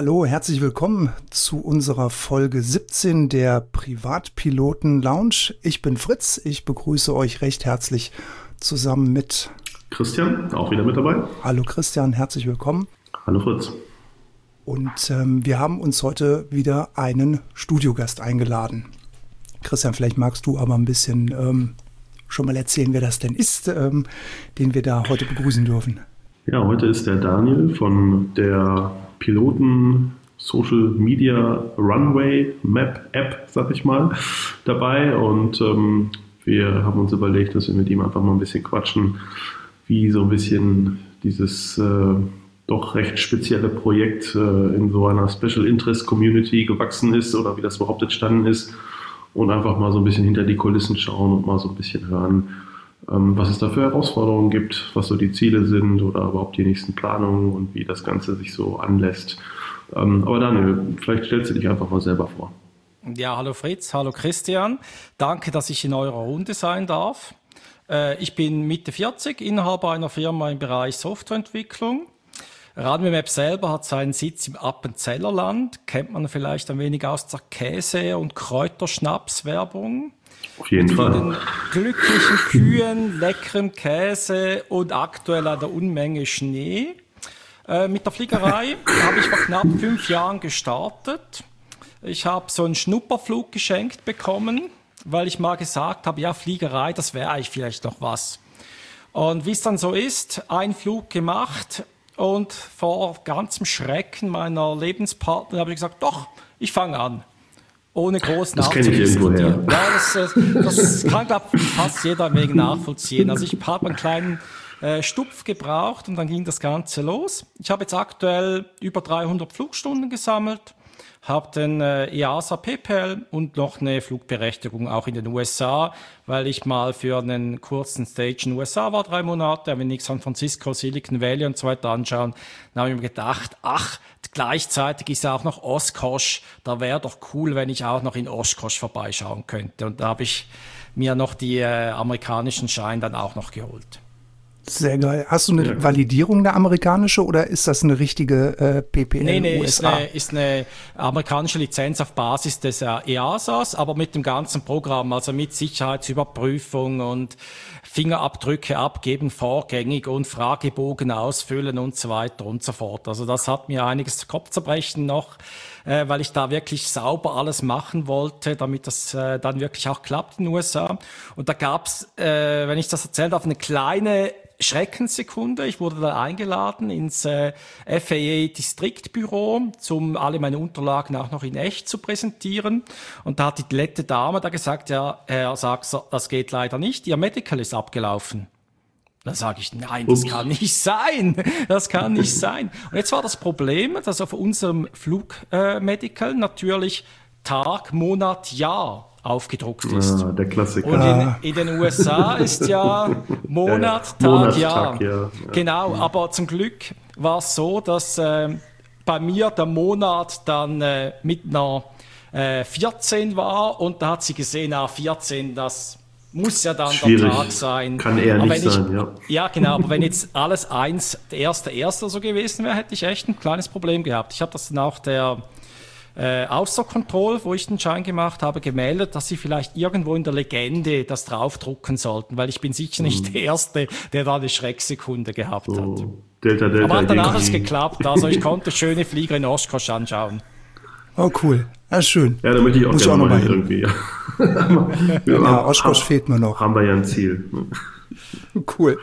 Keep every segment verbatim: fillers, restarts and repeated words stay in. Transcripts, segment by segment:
Hallo, herzlich willkommen zu unserer Folge siebzehn der Privatpiloten Lounge. Ich bin Fritz, ich begrüße euch recht herzlich zusammen mit Christian, auch wieder mit dabei. Hallo Christian, herzlich willkommen. Hallo Fritz. Und ähm, wir haben uns heute wieder einen Studiogast eingeladen. Christian, vielleicht magst du aber ein bisschen ähm, schon mal erzählen, wer das denn ist, ähm, den wir da heute begrüßen dürfen. Ja, heute ist der Daniel von der Piloten Social Media Runway Map App, sag ich mal, dabei. Und ähm, wir haben uns überlegt, dass wir mit ihm einfach mal ein bisschen quatschen, wie so ein bisschen dieses äh, doch recht spezielle Projekt äh, in so einer Special Interest Community gewachsen ist oder wie das überhaupt entstanden ist. Und einfach mal so ein bisschen hinter die Kulissen schauen und mal so ein bisschen hören, ähm, was es da für Herausforderungen gibt, was so die Ziele sind oder überhaupt die nächsten Planungen und wie das Ganze sich so anlässt. Ähm, aber Daniel, vielleicht stellst du dich einfach mal selber vor. Ja, hallo Fritz, hallo Christian. Danke, dass ich in eurer Runde sein darf. Äh, ich bin Mitte vierzig, Inhaber einer Firma im Bereich Softwareentwicklung. Runway Map selber hat seinen Sitz im Appenzellerland. Kennt man vielleicht ein wenig aus der Käse- und Kräuterschnaps-Werbung. Auf jeden mit Fall. Mit glücklichen Kühen, leckerem Käse und aktuell einer Unmenge Schnee. Äh, mit der Fliegerei habe ich vor knapp fünf Jahren gestartet. Ich habe so einen Schnupperflug geschenkt bekommen, weil ich mal gesagt habe, ja, Fliegerei, das wäre eigentlich vielleicht noch was. Und wie es dann so ist, ein Flug gemacht. Und vor ganzem Schrecken meiner Lebenspartnerin habe ich gesagt, doch, ich fange an. Ohne groß nachzudiskutieren. Ja, das, das kann, glaube ich, fast jeder ein wenig nachvollziehen. Also ich habe einen kleinen äh, Stupf gebraucht und dann ging das Ganze los. Ich habe jetzt aktuell über dreihundert Flugstunden gesammelt, habe den äh, E A S A P P L und noch eine Flugberechtigung auch in den U S A, weil ich mal für einen kurzen Stage in den U S A war, drei Monate, wenn ich San Francisco, Silicon Valley und so weiter anschauen, dann habe ich mir gedacht, ach, gleichzeitig ist ja auch noch Oshkosh, da wäre doch cool, wenn ich auch noch in Oshkosh vorbeischauen könnte. Und da habe ich mir noch die äh, amerikanischen Scheine dann auch noch geholt. Sehr geil. Hast du eine ja. Validierung, eine amerikanische, oder ist das eine richtige äh, P P L nee, nee, U S A? Nee, ist eine amerikanische Lizenz auf Basis des äh, E A S As, aber mit dem ganzen Programm, also mit Sicherheitsüberprüfung und Fingerabdrücke abgeben vorgängig und Fragebogen ausfüllen und so weiter und so fort. Also das hat mir einiges Kopfzerbrechen noch, äh, weil ich da wirklich sauber alles machen wollte, damit das äh, dann wirklich auch klappt in den U S A. Und da gab's, äh, wenn ich das erzählt habe, eine kleine Schreckenssekunde. Ich wurde da eingeladen ins äh, F A A-Distriktbüro, um alle meine Unterlagen auch noch in echt zu präsentieren. Und da hat die nette Dame da gesagt, ja, Herr Sachser, das geht leider nicht, Ihr Medical ist abgelaufen. Da sage ich, nein, das Ups. kann nicht sein. Das kann nicht sein. Und jetzt war das Problem, dass auf unserem Flugmedical äh, natürlich Tag, Monat, Jahr aufgedruckt ist. Ah, der Klassiker. Und in, in den U S A ist ja Monat, ja, Tag, Monat, Jahr. Tag, ja. Ja. Genau, aber zum Glück war es so, dass äh, bei mir der Monat dann äh, mit einer äh, vierzehn war und da hat sie gesehen, ah, vierzehn, das muss ja dann Schwierig. Der Tag sein. Kann eher aber nicht ich, sein, ja. Ja, genau, aber wenn jetzt alles eins, der erste, erste so gewesen wäre, hätte ich echt ein kleines Problem gehabt. Ich habe das dann auch der Äh, Außerkontroll, wo ich den Schein gemacht habe, gemeldet, dass sie vielleicht irgendwo in der Legende das draufdrucken sollten, weil ich bin sicher nicht mhm. der Erste, der da eine Schrecksekunde gehabt so, hat. Delta, Delta, aber hat dann alles geklappt, also ich konnte schöne Flieger in Oshkosh anschauen. Oh cool, ja schön. Ja, da möchte ich auch Muss gerne auch noch mal hin. irgendwie. Ja, ja Oshkosh fehlt mir noch. Haben wir ja ein Ziel. Cool.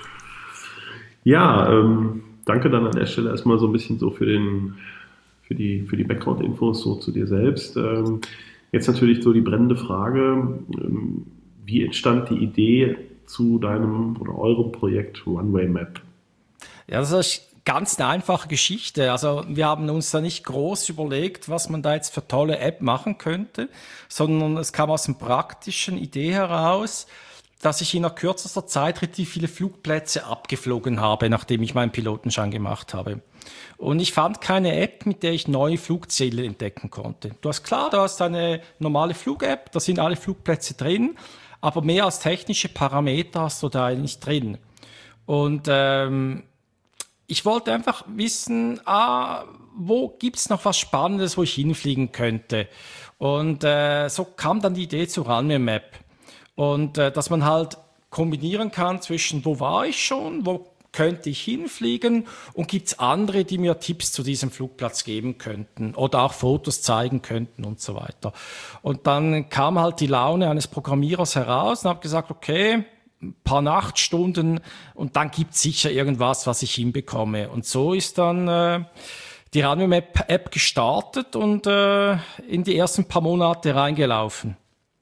Ja, ähm, danke dann an der Stelle erstmal so ein bisschen so für den für die, für die Background-Infos so zu dir selbst. Ähm, jetzt natürlich so die brennende Frage, ähm, wie entstand die Idee zu deinem oder eurem Projekt Runway Map? Ja, das ist ganz eine einfache Geschichte. Also wir haben uns da nicht groß überlegt, was man da jetzt für tolle App machen könnte, sondern es kam aus einer praktischen Idee heraus, dass ich in einer kürzester Zeit relativ viele Flugplätze abgeflogen habe, nachdem ich meinen Pilotenschein gemacht habe. Und ich fand keine App, mit der ich neue Flugziele entdecken konnte. Du hast klar, du hast eine normale Flug-App, da sind alle Flugplätze drin, aber mehr als technische Parameter hast du da nicht drin. Und ähm, ich wollte einfach wissen, ah, wo gibt's noch was Spannendes, wo ich hinfliegen könnte? Und äh, so kam dann die Idee zu Runway Map. Und äh, dass man halt kombinieren kann zwischen, wo war ich schon, wo könnte ich hinfliegen und gibt's andere, die mir Tipps zu diesem Flugplatz geben könnten oder auch Fotos zeigen könnten und so weiter. Und dann kam halt die Laune eines Programmierers heraus und habe gesagt, okay, ein paar Nachtstunden und dann gibt's sicher irgendwas, was ich hinbekomme. Und so ist dann äh, die Runway Map App gestartet und äh, in die ersten paar Monate reingelaufen.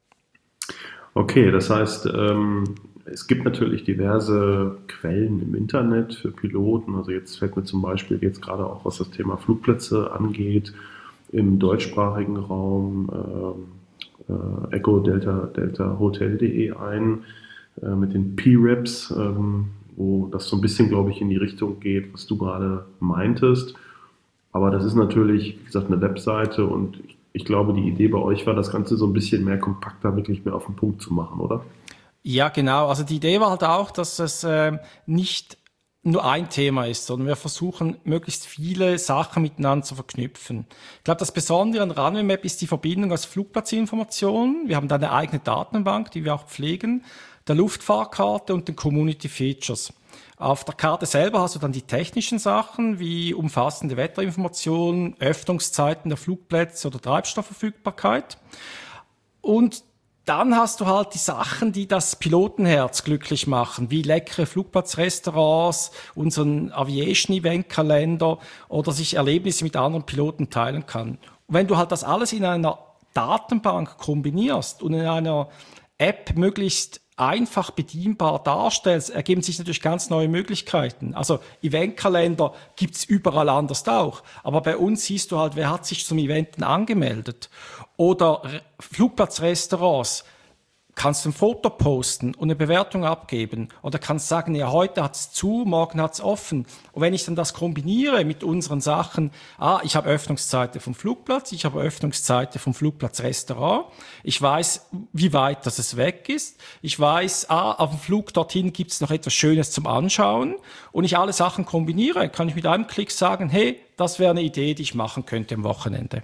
Okay, das heißt, ähm, es gibt natürlich diverse Quellen im Internet für Piloten. Also jetzt fällt mir zum Beispiel jetzt gerade auch, was das Thema Flugplätze angeht, im deutschsprachigen Raum äh, äh, Echo Delta Delta Hotel punkt de ein äh, mit den P-Reps, ähm, wo das so ein bisschen, glaube ich, in die Richtung geht, was du gerade meintest. Aber das ist natürlich, wie gesagt, eine Webseite und ich, ich glaube, die Idee bei euch war, das Ganze so ein bisschen mehr kompakter, wirklich mehr auf den Punkt zu machen, oder? Ja, genau. Also die Idee war halt auch, dass es äh, nicht nur ein Thema ist, sondern wir versuchen, möglichst viele Sachen miteinander zu verknüpfen. Ich glaube, das Besondere an Runway Map ist die Verbindung aus Flugplatzinformationen. Wir haben da eine eigene Datenbank, die wir auch pflegen, der Luftfahrkarte und den Community Features. Auf der Karte selber hast du dann die technischen Sachen, wie umfassende Wetterinformationen, Öffnungszeiten der Flugplätze oder Treibstoffverfügbarkeit. Und dann hast du halt die Sachen, die das Pilotenherz glücklich machen, wie leckere Flugplatzrestaurants, unseren Aviation-Event-Kalender oder sich Erlebnisse mit anderen Piloten teilen kann. Und wenn du halt das alles in einer Datenbank kombinierst und in einer App möglichst einfach bedienbar darstellst, ergeben sich natürlich ganz neue Möglichkeiten. Also Eventkalender gibt's überall anders auch. Aber bei uns siehst du halt, wer hat sich zum Eventen angemeldet. Oder Flugplatzrestaurants, kannst du ein Foto posten und eine Bewertung abgeben. Oder kannst sagen, ja, heute hat's zu, morgen hat's offen. Und wenn ich dann das kombiniere mit unseren Sachen, ah, ich habe Öffnungszeiten vom Flugplatz, ich habe Öffnungszeiten vom Flugplatzrestaurant, ich weiß, wie weit das es weg ist, ich weiß, ah, auf dem Flug dorthin gibt's noch etwas Schönes zum Anschauen und ich alle Sachen kombiniere, kann ich mit einem Klick sagen, hey, das wäre eine Idee, die ich machen könnte am Wochenende.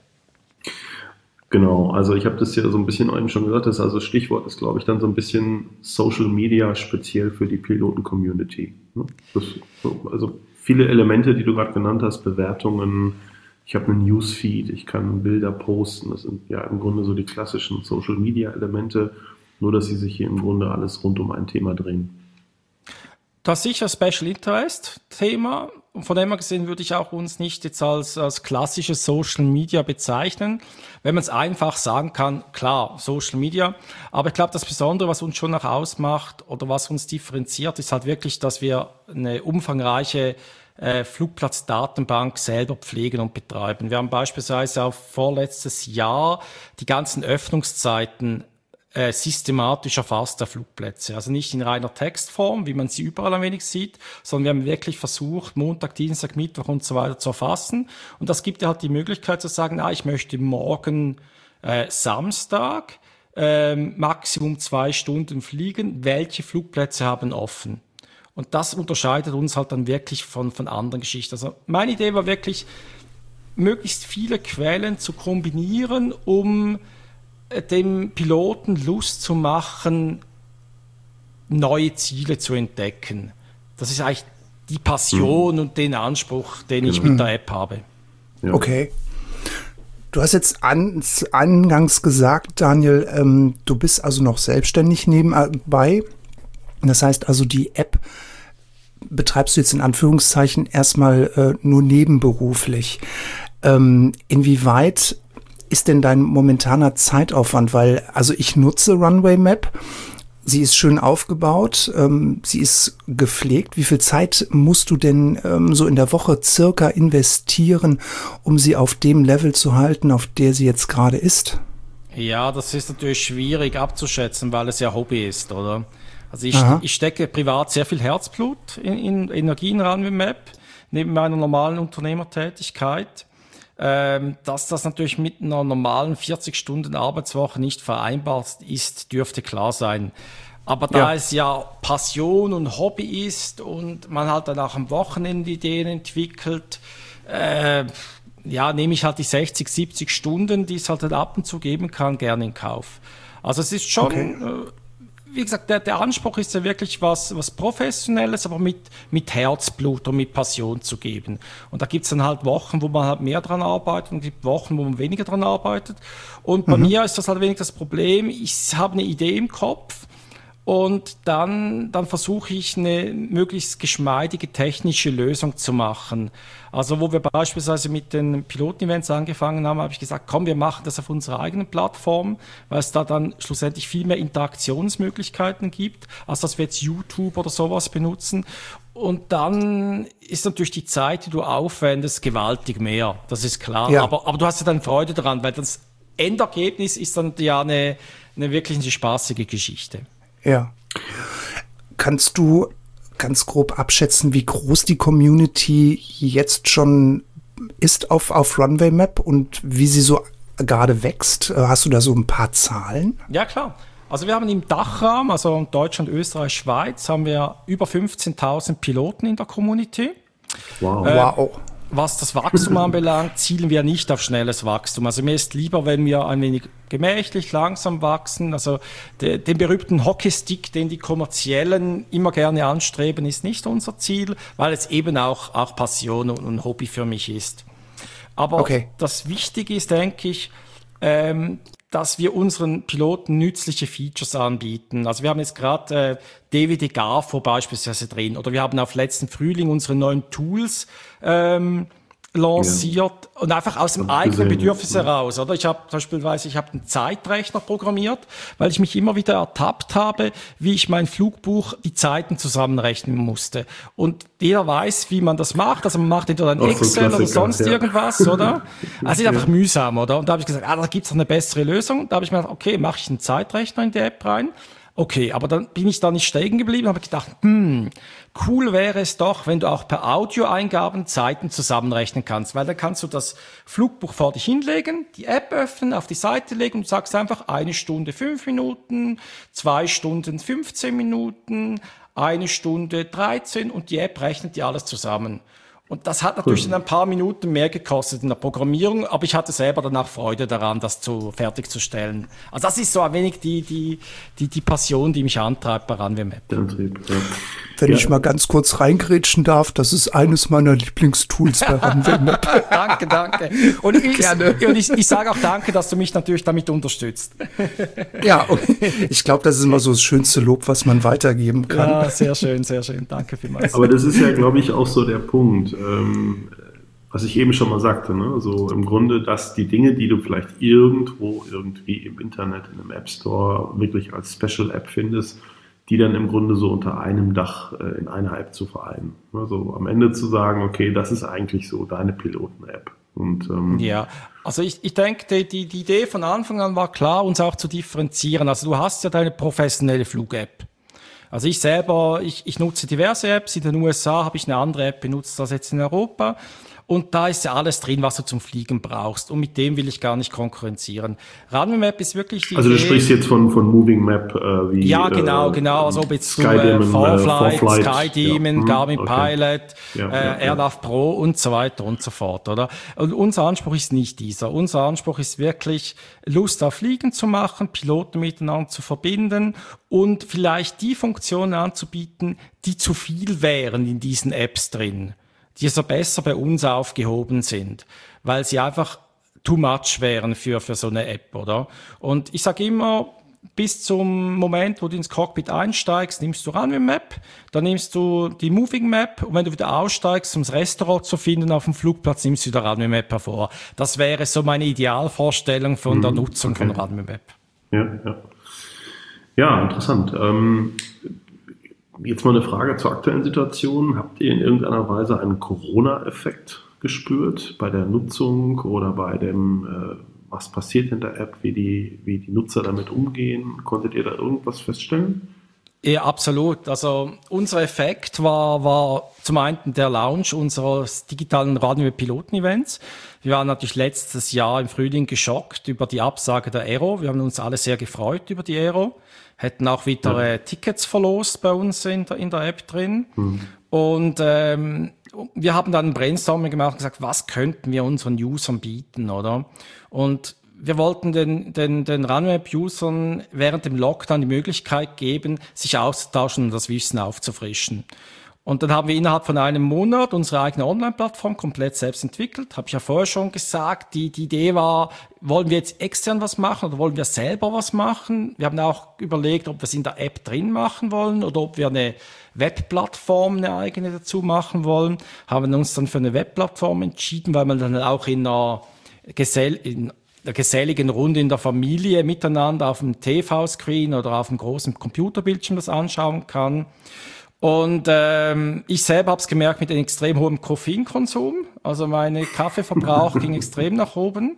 Genau, also ich habe das ja so ein bisschen eben schon gesagt, das also Stichwort ist, glaube ich, dann so ein bisschen Social Media speziell für die Piloten-Community. Also viele Elemente, die du gerade genannt hast, Bewertungen, ich habe einen Newsfeed, ich kann Bilder posten, das sind ja im Grunde so die klassischen Social Media Elemente, nur dass sie sich hier im Grunde alles rund um ein Thema drehen. Das ist sicher Special Interest Thema. Und von dem her gesehen würde ich auch uns nicht jetzt als, als klassisches Social Media bezeichnen. Wenn man es einfach sagen kann, klar, Social Media. Aber ich glaube, das Besondere, was uns schon noch ausmacht oder was uns differenziert, ist halt wirklich, dass wir eine umfangreiche äh, Flugplatzdatenbank selber pflegen und betreiben. Wir haben beispielsweise auf vorletztes Jahr die ganzen Öffnungszeiten Äh, systematisch erfasst der Flugplätze. Also nicht in reiner Textform, wie man sie überall ein wenig sieht, sondern wir haben wirklich versucht, Montag, Dienstag, Mittwoch und so weiter zu erfassen. Und das gibt ja halt die Möglichkeit zu sagen, ah, ich möchte morgen äh, Samstag äh, Maximum zwei Stunden fliegen. Welche Flugplätze haben offen? Und das unterscheidet uns halt dann wirklich von, von anderen Geschichten. Also meine Idee war wirklich, möglichst viele Quellen zu kombinieren, um dem Piloten Lust zu machen, neue Ziele zu entdecken. Das ist eigentlich die Passion mhm. und den Anspruch, den ich mhm. mit der App habe. Ja. Okay. Du hast jetzt an, eingangs gesagt, Daniel, ähm, du bist also noch selbstständig nebenbei. Das heißt also, die App betreibst du jetzt in Anführungszeichen erstmal äh, nur nebenberuflich. Ähm, inwieweit ist denn dein momentaner Zeitaufwand? Weil, also ich nutze Runway Map, sie ist schön aufgebaut, ähm, sie ist gepflegt. Wie viel Zeit musst du denn ähm, so in der Woche circa investieren, um sie auf dem Level zu halten, auf der sie jetzt gerade ist? Ja, das ist natürlich schwierig abzuschätzen, weil es ja Hobby ist, oder? Also ich, ich stecke privat sehr viel Herzblut in, in Energie in Runway Map, neben meiner normalen Unternehmertätigkeit. Ähm, dass das natürlich mit einer normalen vierzig Stunden Arbeitswoche nicht vereinbart ist, dürfte klar sein. Aber da Ja. es ja Passion und Hobby ist und man halt dann auch am Wochenende Ideen entwickelt, äh, ja, nehme ich halt die sechzig, siebzig Stunden, die es halt dann ab und zu geben kann, gerne in Kauf. Also es ist schon, Okay. äh, wie gesagt, der, der Anspruch ist ja wirklich was, was Professionelles, aber mit, mit Herzblut und mit Passion zu geben. Und da gibt's dann halt Wochen, wo man halt mehr dran arbeitet und es gibt Wochen, wo man weniger dran arbeitet. Und bei mir ist das halt wenig das Problem, ich habe eine Idee im Kopf und dann, dann versuche ich eine möglichst geschmeidige technische Lösung zu machen. Also wo wir beispielsweise mit den Piloten-Events angefangen haben, habe ich gesagt, komm, wir machen das auf unserer eigenen Plattform, weil es da dann schlussendlich viel mehr Interaktionsmöglichkeiten gibt, als dass wir jetzt YouTube oder sowas benutzen. Und dann ist natürlich die Zeit, die du aufwendest, gewaltig mehr. Das ist klar. Ja. Aber, aber du hast ja dann Freude daran, weil das Endergebnis ist dann ja eine, eine wirklich eine spaßige Geschichte. Ja. Kannst du ganz grob abschätzen, wie groß die Community jetzt schon ist auf, auf Runway Map und wie sie so gerade wächst? Hast du da so ein paar Zahlen? Ja, klar. Also wir haben im Dachraum, also in Deutschland, Österreich, Schweiz, haben wir über fünfzehntausend Piloten in der Community. Wow. Äh, Wow. Was das Wachstum anbelangt, zielen wir nicht auf schnelles Wachstum. Also mir ist lieber, wenn wir ein wenig gemächlich, langsam wachsen. Also de, den berühmten Hockeystick, den die Kommerziellen immer gerne anstreben, ist nicht unser Ziel, weil es eben auch, auch Passion und ein Hobby für mich ist. Aber Okay. das Wichtige ist, denke ich, ähm, dass wir unseren Piloten nützliche Features anbieten. Also wir haben jetzt gerade äh, D W D Garfo beispielsweise drin oder wir haben auf letzten Frühling unsere neuen Tools ähm, lanciert und einfach aus dem Hab ich eigenen gesehen, Bedürfnis ja. heraus. Oder ich habe beispielsweise ich habe einen Zeitrechner programmiert, weil ich mich immer wieder ertappt habe, wie ich mein Flugbuch die Zeiten zusammenrechnen musste. Und jeder weiß, wie man das macht. Also man macht entweder ein Auch so ein Excel oder Klassiker, sonst ja. irgendwas, oder? Also ist einfach mühsam, oder? Und da habe ich gesagt, ah, da gibt's noch eine bessere Lösung. Da habe ich mir gedacht, okay, mache ich einen Zeitrechner in die App rein. Okay, aber dann bin ich da nicht stecken geblieben, habe gedacht, hm, cool wäre es doch, wenn du auch per Audioeingaben Zeiten zusammenrechnen kannst, weil dann kannst du das Flugbuch vor dich hinlegen, die App öffnen, auf die Seite legen und du sagst einfach eine Stunde fünf Minuten, zwei Stunden fünfzehn Minuten, eine Stunde dreizehn und die App rechnet dir alles zusammen. Und das hat natürlich dann ein paar Minuten mehr gekostet in der Programmierung, aber ich hatte selber danach Freude daran, das zu fertigzustellen. Also das ist so ein wenig die, die, die, die Passion, die mich antreibt bei Runway Map. Der Antrieb, ja. Wenn Ja. ich mal ganz kurz reingrätschen darf, das ist eines meiner Lieblingstools bei Runway Map. Danke, danke. Und ich, Gerne. und ich, ich sage auch danke, dass du mich natürlich damit unterstützt. Ja, und ich glaube, das ist immer so das schönste Lob, was man weitergeben kann. Ja, sehr schön, sehr schön. Danke vielmals. Aber das ist ja, glaube ich, auch so der Punkt, ähm, was ich eben schon mal sagte. Ne? So im Grunde, dass die Dinge, die du vielleicht irgendwo, irgendwie im Internet, in einem App Store wirklich als Special App findest, die dann im Grunde so unter einem Dach äh, in einer App zu vereinen. Also am Ende zu sagen, okay, das ist eigentlich so deine Piloten-App. Und ähm, Ja, also ich, ich denke, die, die die Idee von Anfang an war klar, uns auch zu differenzieren. Also du hast ja deine professionelle Flug-App. Also ich selber, ich, ich nutze diverse Apps. In den U S A habe ich eine andere App benutzt als jetzt in Europa. Und da ist ja alles drin, was du zum Fliegen brauchst. Und mit dem will ich gar nicht konkurrenzieren. Runway Map ist wirklich die also du Idee. sprichst jetzt von, von Moving Map äh, wie Ja, genau, äh, genau. Also ob jetzt du äh, Skydemon, Forflight, äh, Forflight, Skydemon, ja. Garmin Okay. Pilot, Ja, äh, ja, ja. AirNav Pro und so weiter und so fort, oder? Und unser Anspruch ist nicht dieser. Unser Anspruch ist wirklich, Lust auf Fliegen zu machen, Piloten miteinander zu verbinden und vielleicht die Funktionen anzubieten, die zu viel wären in diesen Apps drin, die so besser bei uns aufgehoben sind, weil sie einfach too much wären für, für so eine App, oder? Und ich sage immer, bis zum Moment, wo du ins Cockpit einsteigst, nimmst du Runway Map, dann nimmst du die Moving Map und wenn du wieder aussteigst, um das Restaurant zu finden auf dem Flugplatz, nimmst du wieder Runway Map hervor. Das wäre so meine Idealvorstellung von der Nutzung okay. von Runway Map. Ja, ja. Ja, interessant. Ähm, jetzt mal eine Frage zur aktuellen Situation. Habt ihr in irgendeiner Weise einen Corona-Effekt gespürt bei der Nutzung oder bei dem, äh, was passiert in der App, wie die, wie die Nutzer damit umgehen? Konntet ihr da irgendwas feststellen? Ja, absolut. Also unser Effekt war, war zum einen der Launch unseres digitalen Radio-Piloten-Events. Wir waren natürlich letztes Jahr im Frühling geschockt über die Absage der Aero. Wir haben uns alle sehr gefreut über die Aero. Hätten auch wieder ja. Tickets verlost bei uns in der, in der App drin. Mhm. Und ähm, wir haben dann ein Brainstorming gemacht und gesagt, was könnten wir unseren Usern bieten, oder? Und wir wollten den, den, den Runway-Usern während dem Lockdown die Möglichkeit geben, sich auszutauschen und das Wissen aufzufrischen. Und dann haben wir innerhalb von einem Monat unsere eigene Online-Plattform komplett selbst entwickelt. Habe ich ja vorher schon gesagt. Die, die Idee war, wollen wir jetzt extern was machen oder wollen wir selber was machen? Wir haben auch überlegt, ob wir es in der App drin machen wollen oder ob wir eine Webplattform, eine eigene dazu machen wollen. Haben uns dann für eine Webplattform entschieden, weil man dann auch in einer Gesell in der geselligen Runde in der Familie miteinander auf dem T V-Screen oder auf dem großen Computerbildschirm das anschauen kann. Und ähm, ich selber habe es gemerkt mit einem extrem hohen Koffeinkonsum. Also mein Kaffeeverbrauch ging extrem nach oben.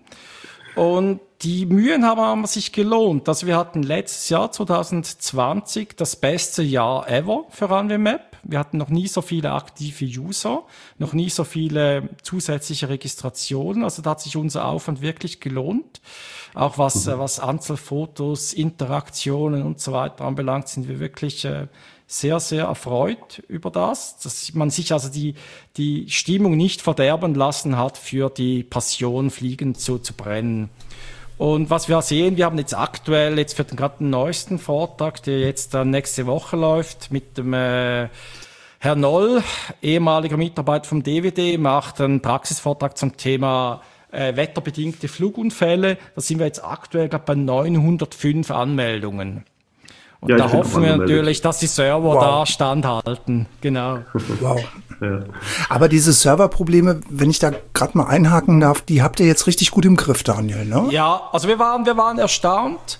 Und die Mühen haben, haben sich gelohnt. Also wir hatten letztes Jahr, zwanzig zwanzig, das beste Jahr ever für Runway Map. Wir hatten noch nie so viele aktive User, noch nie so viele zusätzliche Registrationen. Also da hat sich unser Aufwand wirklich gelohnt. Auch was, mhm. was Anzahl Fotos, Interaktionen und so weiter anbelangt, sind wir wirklich äh, sehr, sehr erfreut über das, dass man sich also die, die Stimmung nicht verderben lassen hat, für die Passion Fliegen zu, zu brennen. Und was wir sehen, wir haben jetzt aktuell, jetzt für den gerade den neuesten Vortrag, der jetzt dann nächste Woche läuft, mit dem äh, Herr Noll, ehemaliger Mitarbeiter vom D W D, macht einen Praxisvortrag zum Thema äh, wetterbedingte Flugunfälle. Da sind wir jetzt aktuell glaub, bei neunhundertfünf Anmeldungen. Und ja, da hoffen wir natürlich, dass die Server wow. da standhalten. Genau. Wow. Ja. Aber diese Serverprobleme, wenn ich da gerade mal einhaken darf, die habt ihr jetzt richtig gut im Griff, Daniel, ne? Ja, also wir waren, wir waren erstaunt,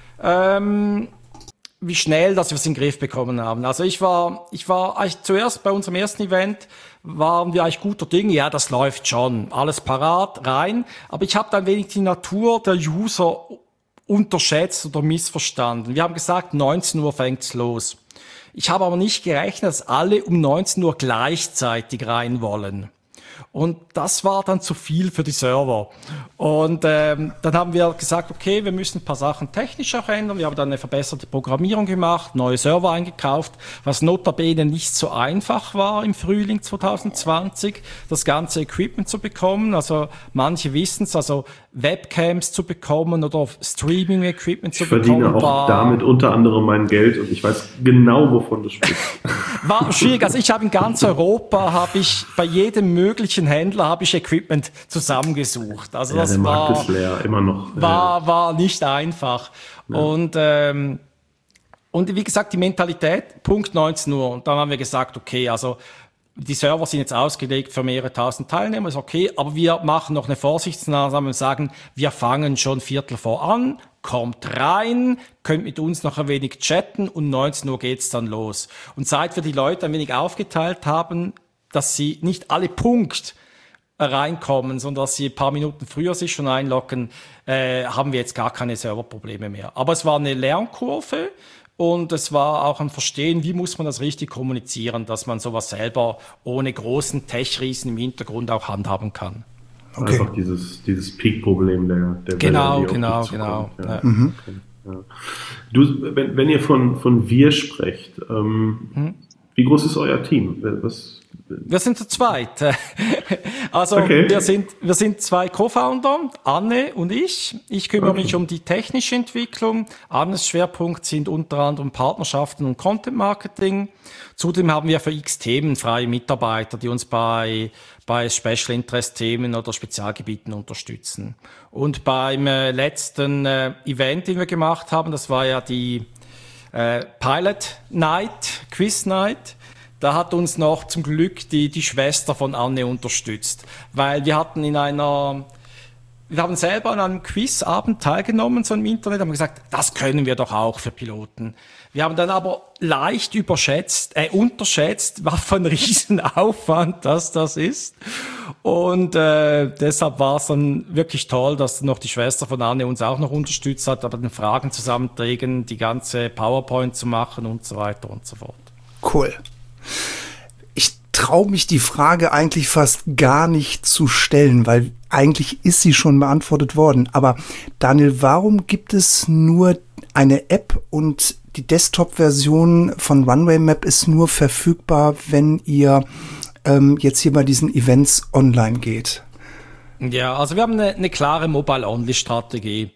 ähm, wie schnell, dass wir es in den Griff bekommen haben. Also ich war, ich war eigentlich zuerst bei unserem ersten Event, waren wir eigentlich guter Dinge. Ja, das läuft schon, alles parat, rein. Aber ich habe dann wenig die Natur der User unterschätzt oder missverstanden. Wir haben gesagt, neunzehn Uhr fängt's los. Ich habe aber nicht gerechnet, dass alle um neunzehn Uhr gleichzeitig rein wollen. Und das war dann zu viel für die Server. Und ähm, dann haben wir gesagt, okay, wir müssen ein paar Sachen technisch auch ändern. Wir haben dann eine verbesserte Programmierung gemacht, neue Server eingekauft, was notabene nicht so einfach war im Frühling zwanzig zwanzig, das ganze Equipment zu bekommen. Also manche wissen es, also Webcams zu bekommen oder Streaming-Equipment zu bekommen. Ich verdiene auch war, damit unter anderem mein Geld und ich weiß genau, wovon du sprichst. War schwierig. Also ich habe in ganz Europa, habe ich bei jedem möglichen Händler habe ich Equipment zusammengesucht. Also ja, das der Markt war, ist leer, immer noch. War, war nicht einfach. Ja. Und, ähm, und wie gesagt, die Mentalität, Punkt neunzehn Uhr. Und dann haben wir gesagt, okay, also die Server sind jetzt ausgelegt für mehrere tausend Teilnehmer, ist okay, aber wir machen noch eine Vorsichtsmaßnahme und sagen, wir fangen schon Viertel vor an, kommt rein, könnt mit uns noch ein wenig chatten und neunzehn Uhr geht's dann los. Und seit wir die Leute ein wenig aufgeteilt haben, dass sie nicht alle Punkt reinkommen, sondern dass sie ein paar Minuten früher sich schon einloggen, äh, haben wir jetzt gar keine Serverprobleme mehr. Aber es war eine Lernkurve. Und es war auch ein Verstehen, wie muss man das richtig kommunizieren, dass man sowas selber ohne großen Tech-Riesen im Hintergrund auch handhaben kann. Okay. Einfach dieses, dieses Peak-Problem der, der Genau, Welle, genau, genau. Ja. Ja. Mhm. Ja. Du, wenn, wenn ihr von, von wir sprecht, ähm, mhm. wie groß ist euer Team? Was, wir sind zu zweit. Also okay. wir sind wir sind zwei Co-Founder, Anne und ich. Ich kümmere okay. mich um die technische Entwicklung. Annes Schwerpunkt sind unter anderem Partnerschaften und Content Marketing. Zudem haben wir für x Themen freie Mitarbeiter, die uns bei bei Special Interest Themen oder Spezialgebieten unterstützen. Und beim äh, letzten äh, Event, den wir gemacht haben, das war ja die äh, Pilot Night, Quiz Night. Da hat uns noch zum Glück die, die Schwester von Anne unterstützt, weil wir hatten in einer wir haben selber an einem Quizabend teilgenommen, so im Internet, haben gesagt, das können wir doch auch für Piloten. Wir haben dann aber leicht überschätzt, äh, unterschätzt, was für ein Riesenaufwand das das ist. Und äh, deshalb war es dann wirklich toll, dass noch die Schwester von Anne uns auch noch unterstützt hat, aber den Fragen zusammenträgen, die ganze PowerPoint zu machen und so weiter und so fort. Cool. Ich traue mich die Frage eigentlich fast gar nicht zu stellen, weil eigentlich ist sie schon beantwortet worden. Aber Daniel, warum gibt es nur eine App und die Desktop-Version von Runway Map ist nur verfügbar, wenn ihr ähm, jetzt hier bei diesen Events online geht? Ja, also wir haben eine, eine klare Mobile-Only-Strategie.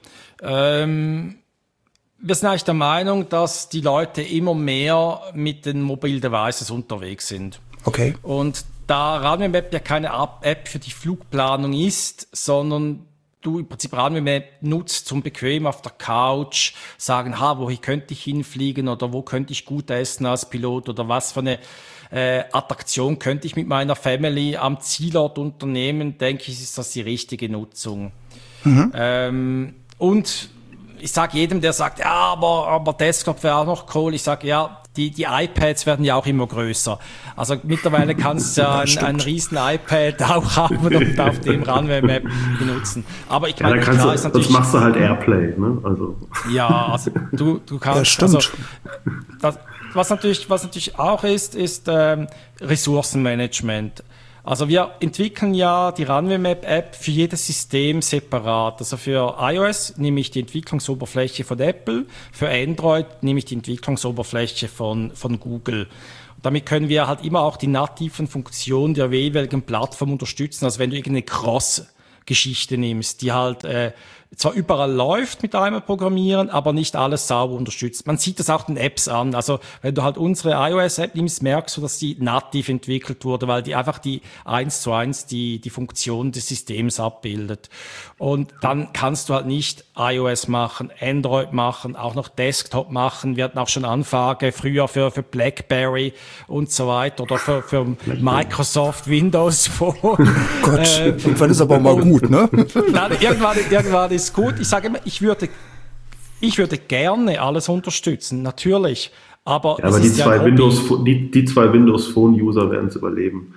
Ähm, wir sind eigentlich der Meinung, dass die Leute immer mehr mit den Mobile Devices unterwegs sind. Okay. Und da Runway Map ja keine App für die Flugplanung ist, sondern du im Prinzip Runway Map nutzt zum bequem auf der Couch sagen, ha, wohin könnte ich hinfliegen oder wo könnte ich gut essen als Pilot oder was für eine äh, Attraktion könnte ich mit meiner Family am Zielort unternehmen, denke ich, ist das die richtige Nutzung. Mhm. Ähm, und ich sage jedem, der sagt, ja, aber, aber Desktop wäre auch noch cool, ich sage, ja, die, die iPads werden ja auch immer größer. Also mittlerweile kannst du ja ein, ein riesen iPad auch haben und auf dem Runway Map benutzen. Aber ich meine, ja, klar du, ist natürlich... Das machst du halt Airplay, ne? Also. Ja, also du, du kannst... Ja, stimmt. Also, das, was, natürlich, was natürlich auch ist, ist ähm, Ressourcenmanagement. Also wir entwickeln ja die Runway Map App für jedes System separat. Also für iOS nehme ich die Entwicklungsoberfläche von Apple, für Android nehme ich die Entwicklungsoberfläche von, von Google. Und damit können wir halt immer auch die nativen Funktionen der jeweiligen Plattform unterstützen. Also wenn du irgendeine Cross-Geschichte nimmst, die halt äh, zwar überall läuft mit einmal Programmieren, aber nicht alles sauber unterstützt. Man sieht das auch den Apps an. Also wenn du halt unsere iOS-App nimmst, merkst du, dass die nativ entwickelt wurde, weil die einfach die eins zu eins die die Funktion des Systems abbildet. Und dann kannst du halt nicht iOS machen, Android machen, auch noch Desktop machen. Wir hatten auch schon Anfrage früher für für BlackBerry und so weiter oder für, für Microsoft Windows Phone. Oh Gott, äh, irgendwann ist aber auch mal gut, ne? Dann irgendwann, irgendwann ist gut. Ich sage immer, ich würde, ich würde gerne alles unterstützen, natürlich. Aber, ja, aber die, zwei ja Windows, die, die zwei Windows Phone User werden es überleben.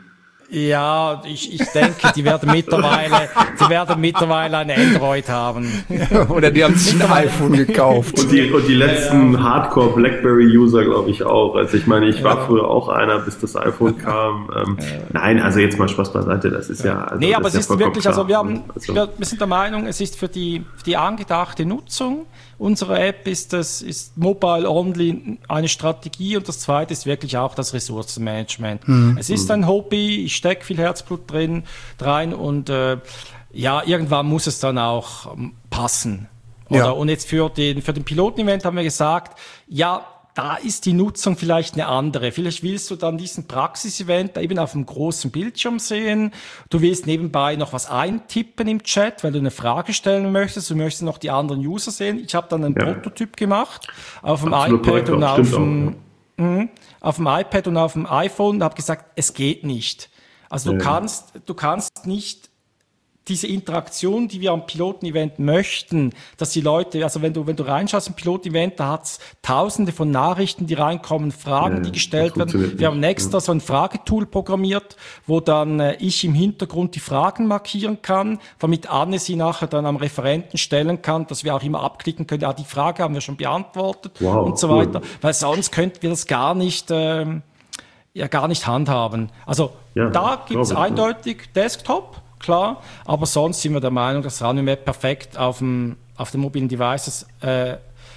Ja, ich, ich denke, die werden mittlerweile, die werden mittlerweile ein Android haben. Ja, oder die haben sich ein iPhone gekauft. Und die, und die letzten ja, ja. Hardcore BlackBerry-User, glaube ich, auch. Also ich meine, ich war ja. früher auch einer, bis das iPhone kam. Ähm, ja. Nein, also jetzt mal Spaß beiseite, das ist ja... Also nee, aber es ist ist ja wirklich, klar. also wir haben, also wir, wir sind der Meinung, es ist für die, für die angedachte Nutzung unserer App ist das, ist Mobile Only eine Strategie und das zweite ist wirklich auch das Ressourcenmanagement. Mhm. Es ist ein Hobby, ich stecke viel Herzblut drin, rein und äh, ja, irgendwann muss es dann auch passen. Oder? Ja. Und jetzt für den, für den Piloten-Event haben wir gesagt, ja, da ist die Nutzung vielleicht eine andere. Vielleicht willst du dann diesen Praxis-Event eben auf einem großen Bildschirm sehen. Du willst nebenbei noch was eintippen im Chat, weil du eine Frage stellen möchtest. Du möchtest noch die anderen User sehen. Ich habe dann einen ja. Prototyp gemacht auf dem Absolut iPad und auf dem, auch, ja. mh, auf dem iPad und auf dem iPhone und habe gesagt, es geht nicht. Also du ja. kannst, du kannst nicht diese Interaktion, die wir am Piloten-Event möchten, dass die Leute, also wenn du, wenn du reinschaust im Piloten-Event, da hat's tausende von Nachrichten, die reinkommen, Fragen, ja, die gestellt werden. Wir haben extra ja. so ein Fragetool programmiert, wo dann äh, ich im Hintergrund die Fragen markieren kann, damit Anne sie nachher dann am Referenten stellen kann, dass wir auch immer abklicken können, ja, die Frage haben wir schon beantwortet wow, und so cool. weiter. Weil sonst könnten wir das gar nicht, ähm, ja, gar nicht handhaben. Also, ja, da gibt's eindeutig ja. Desktop, klar, aber sonst sind wir der Meinung, dass Runway Map perfekt auf dem auf den mobilen Devices äh,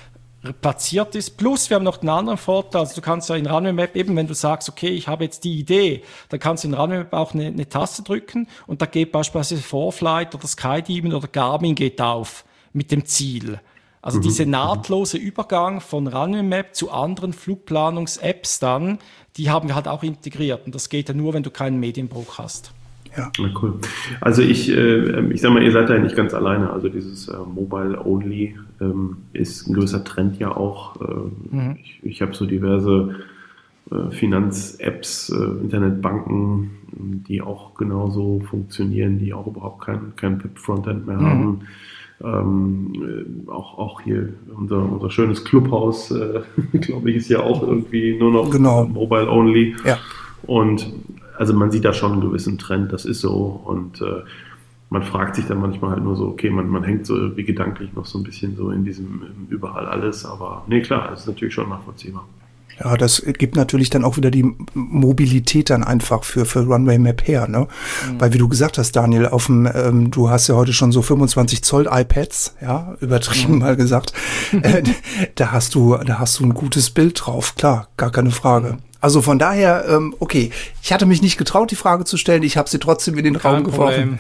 platziert ist. Plus, wir haben noch einen anderen Vorteil, also du kannst ja in Runway Map eben, wenn du sagst, okay, ich habe jetzt die Idee, dann kannst du in Runway Map auch eine, eine Taste drücken und da geht beispielsweise ForeFlight oder Skydemon oder Garmin geht auf mit dem Ziel. Also mhm. dieser nahtlose Übergang von Runway Map zu anderen Flugplanungs-Apps dann, die haben wir halt auch integriert und das geht ja nur, wenn du keinen Medienbruch hast. Ja. Na cool. Also ich, äh, ich sag mal, ihr seid da ja nicht ganz alleine. Also dieses äh, Mobile Only ähm, ist ein größer Trend ja auch. Äh, mhm. Ich, ich habe so diverse äh, Finanz-Apps, äh, Internetbanken, die auch genauso funktionieren, die auch überhaupt kein, kein Web-Frontend mehr mhm. haben. Ähm, äh, auch, auch hier unser, unser schönes Clubhaus, äh, glaube ich, ist ja auch irgendwie nur noch genau. Mobile-only. Ja. Und also man sieht da schon einen gewissen Trend, das ist so. Und äh, man fragt sich dann manchmal halt nur so, okay, man, man hängt so irgendwie gedanklich noch so ein bisschen so in diesem überall alles. Aber nee, klar, das ist natürlich schon nachvollziehbar. Ja, das gibt natürlich dann auch wieder die Mobilität dann einfach für, für Runway Map her, ne? Mhm. Weil wie du gesagt hast, Daniel, auf dem, ähm, du hast ja heute schon so fünfundzwanzig Zoll iPads, ja, übertrieben mhm. mal gesagt. äh, da hast du, da hast du ein gutes Bild drauf, klar, gar keine Frage. Also von daher, ähm, okay, ich hatte mich nicht getraut, die Frage zu stellen, ich habe sie trotzdem in den Kein Raum geworfen.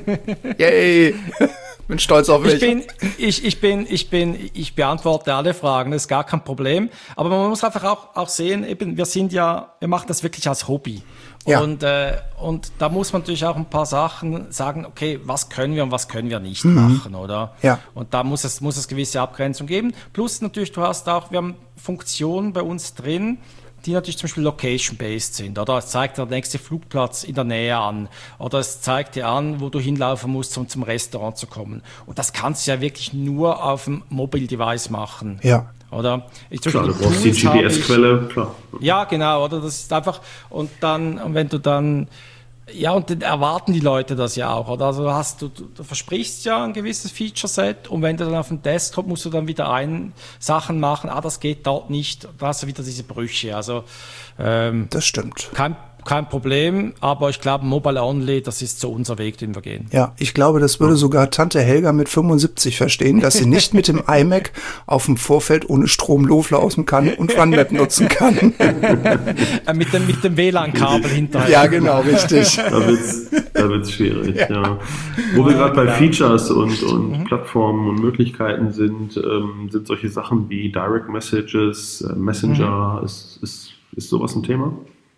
Yay! Bin stolz auf mich. Ich bin, ich, ich bin, ich bin, ich beantworte alle Fragen, das ist gar kein Problem. Aber man muss einfach auch, auch sehen, eben, wir sind ja, wir machen das wirklich als Hobby. Ja. Und, äh, und da muss man natürlich auch ein paar Sachen sagen, okay, was können wir und was können wir nicht mhm. machen, oder? Ja. Und da muss es, muss es gewisse Abgrenzung geben. Plus natürlich, du hast auch, wir haben Funktionen bei uns drin, die natürlich zum Beispiel location-based sind. Oder es zeigt der nächste Flugplatz in der Nähe an. Oder es zeigt dir an, wo du hinlaufen musst, um zum Restaurant zu kommen. Und das kannst du ja wirklich nur auf dem Mobile-Device machen. Ja. Oder? Ich, klar, du brauchst die G P S-Quelle, klar. Ja, genau. Oder das ist einfach, und dann, und wenn du dann, ja, und dann erwarten die Leute das ja auch, oder? Also hast du, du, du versprichst ja ein gewisses Feature-Set und wenn du dann auf dem Desktop musst du dann wieder ein Sachen machen, ah, das geht dort nicht, da hast du wieder diese Brüche. Also ähm, das stimmt. Kein, kein Problem, aber ich glaube, Mobile Only, das ist so unser Weg, den wir gehen. Ja, ich glaube, das würde sogar Tante Helga mit fünfundsiebzig verstehen, dass sie nicht mit dem iMac auf dem Vorfeld ohne Strom loslaufen kann und OneMap nutzen kann. mit dem, mit dem W L A N-Kabel hinterher. Ja, genau, richtig. Da wird's, da wird's schwierig, ja. ja. Wo wir gerade bei Features und, und mhm. Plattformen und Möglichkeiten sind, ähm, sind solche Sachen wie Direct Messages, äh, Messenger, mhm. ist, ist, ist sowas ein Thema?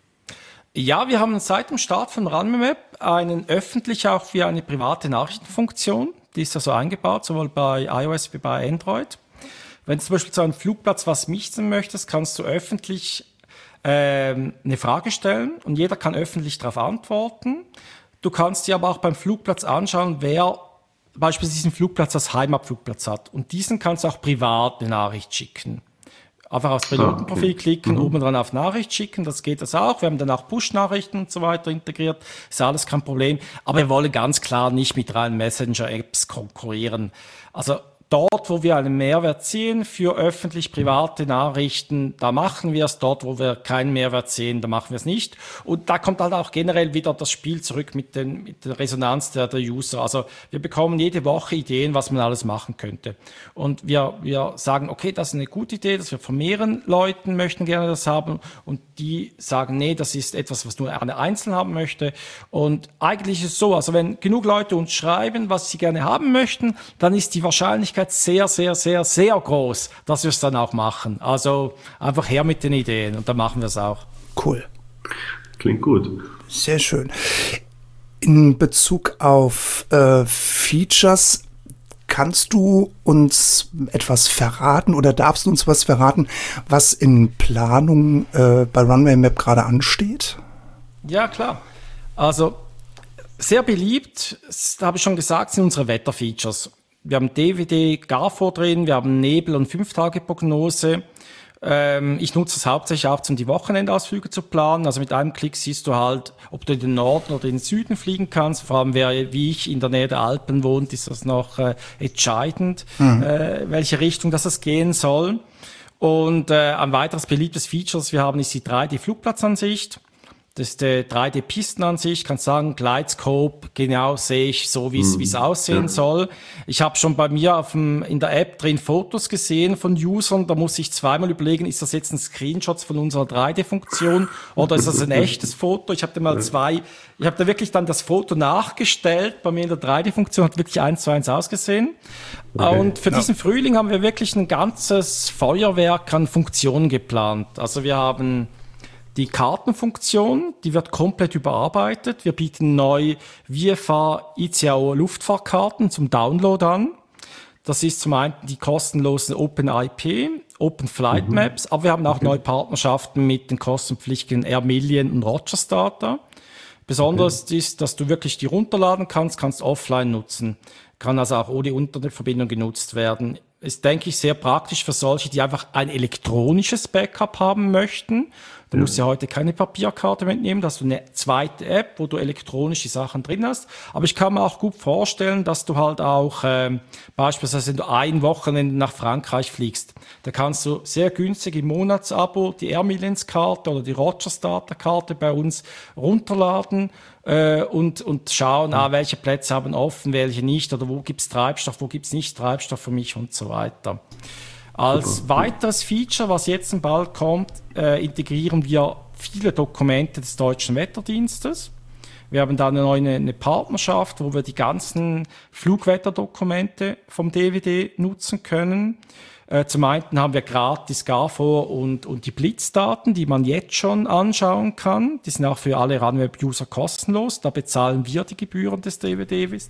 Ja, wir haben seit dem Start von Runway Map einen öffentlich auch wie eine private Nachrichtenfunktion. Die ist ja so eingebaut, sowohl bei iOS wie bei Android. Wenn du zum Beispiel zu einem Flugplatz was mieten möchtest, kannst du öffentlich ähm, eine Frage stellen und jeder kann öffentlich darauf antworten. Du kannst dir aber auch beim Flugplatz anschauen, wer beispielsweise diesen Flugplatz als Heimatflugplatz hat. Und diesen kannst du auch privat eine Nachricht schicken. Einfach aufs Pilotenprofil klicken, mhm. oben dran auf Nachricht schicken, das geht das auch. Wir haben dann auch Push-Nachrichten und so weiter integriert, ist alles kein Problem. Aber wir wollen ganz klar nicht mit reinen Messenger-Apps konkurrieren. Also dort, wo wir einen Mehrwert sehen für öffentlich-private Nachrichten, da machen wir es. Dort, wo wir keinen Mehrwert sehen, da machen wir es nicht. Und da kommt halt auch generell wieder das Spiel zurück mit, den, mit der Resonanz der, der User. Also wir bekommen jede Woche Ideen, was man alles machen könnte. Und wir, wir sagen, okay, das ist eine gute Idee, dass wir von mehreren Leuten möchten gerne das haben. Und die sagen, nee, das ist etwas, was nur eine Einzelne haben möchte. Und eigentlich ist es so, also wenn genug Leute uns schreiben, was sie gerne haben möchten, dann ist die Wahrscheinlichkeit sehr, sehr, sehr, sehr groß, dass wir es dann auch machen. Also einfach her mit den Ideen und dann machen wir es auch. Cool. Klingt gut. Sehr schön. In Bezug auf äh, Features, kannst du uns etwas verraten oder darfst du uns was verraten, was in Planung äh, bei Runway Map gerade ansteht? Ja, klar. Also sehr beliebt, das habe ich schon gesagt, sind unsere Wetterfeatures. Wir haben D W D Garfor drin, wir haben Nebel- und Fünf-Tage-Prognose. Ähm, ich nutze es hauptsächlich auch, um die Wochenendausflüge zu planen. Also mit einem Klick siehst du halt, ob du in den Norden oder in den Süden fliegen kannst. Vor allem, wer wie ich in der Nähe der Alpen wohnt, ist das noch äh, entscheidend, mhm. äh, welche Richtung das es gehen soll. Und äh, ein weiteres beliebtes Feature, das wir haben, ist die drei D Flugplatzansicht. Das ist die drei D Pistenansicht, kannst sagen, Glidescope, genau sehe ich so, wie es mm, aussehen ja. soll. Ich habe schon bei mir auf dem, in der App drin Fotos gesehen von Usern, da muss ich zweimal überlegen, ist das jetzt ein Screenshot von unserer drei D Funktion oder ist das ein echtes Foto? Ich habe da mal zwei, ich habe da wirklich dann das Foto nachgestellt, bei mir in der drei D Funktion hat wirklich eins zu eins ausgesehen. Okay. Und für ja. diesen Frühling haben wir wirklich ein ganzes Feuerwerk an Funktionen geplant. Also wir haben die Kartenfunktion, die wird komplett überarbeitet. Wir bieten neu V F A I C A O Luftfahrtkarten zum Download an. Das ist zum einen die kostenlosen OpenIP Open Flight Maps, aber wir haben auch okay. neue Partnerschaften mit den kostenpflichtigen Air Million und Rogers Data. Besonders okay. ist, dass du wirklich die runterladen kannst, kannst offline nutzen. Kann also auch ohne Internetverbindung genutzt werden. Ist, denke ich, sehr praktisch für solche, die einfach ein elektronisches Backup haben möchten. Du ja. musst ja heute keine Papierkarte mitnehmen, da hast du eine zweite App, wo du elektronisch die Sachen drin hast. Aber ich kann mir auch gut vorstellen, dass du halt auch ähm, beispielsweise, wenn du ein Wochenende nach Frankreich fliegst, da kannst du sehr günstig im Monatsabo die Air Millions Karte oder die Rogers Data Karte bei uns runterladen äh, und und schauen, ah, welche Plätze haben offen, welche nicht, oder wo gibt's Treibstoff, wo gibt's nicht Treibstoff für mich und so weiter. Als Super. weiteres Feature, was jetzt bald kommt, äh, integrieren wir viele Dokumente des Deutschen Wetterdienstes. Wir haben da eine neue eine Partnerschaft, wo wir die ganzen Flugwetterdokumente vom D W D nutzen können. Äh, zum einen haben wir gratis Gafor und, und die Blitzdaten, die man jetzt schon anschauen kann. Die sind auch für alle Runweb-User kostenlos. Da bezahlen wir die Gebühren des D W